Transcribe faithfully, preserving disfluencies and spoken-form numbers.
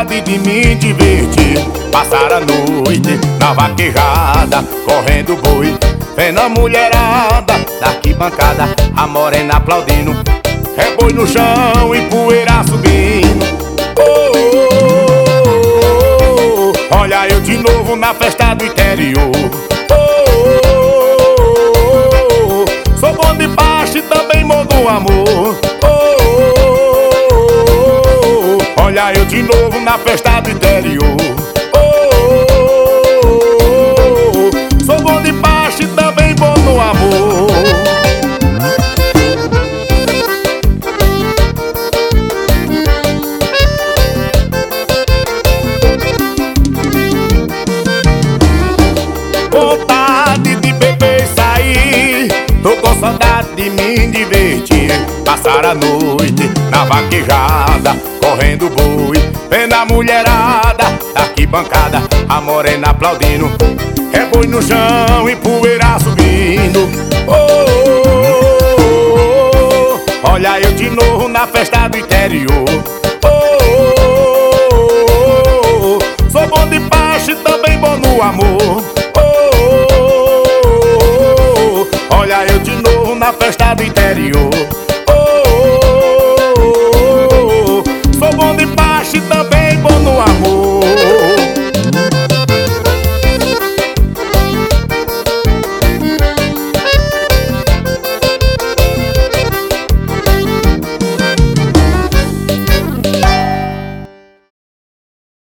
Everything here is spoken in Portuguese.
vontade de me divertir, passar a noite na vaquejada, correndo boi, vendo a mulherada da arquibancada, a morena aplaudindo, reboi no chão e poeira subindo. Oh, oh, oh, olha eu de novo na festa do interior. Oh, oh, oh, sou bom de paixão e também bom do amor. Oh, oh, oh, olha eu de novo na festa do interior. Oh, oh, oh, sou bom de paixão e também bom do amor. Vontade de beber e sair, tô com saudade de me divertir, passar a noite na vaquejada, correndo boi, vendo a mulherada da arquibancada, a morena aplaudindo, reboi no chão e poeira subindo. Oh, oh, oh, oh, olha eu de novo na festa do interior. Oh, oh, oh, oh, sou bom de paixão e também bom no amor. Olha eu de novo na festa do interior.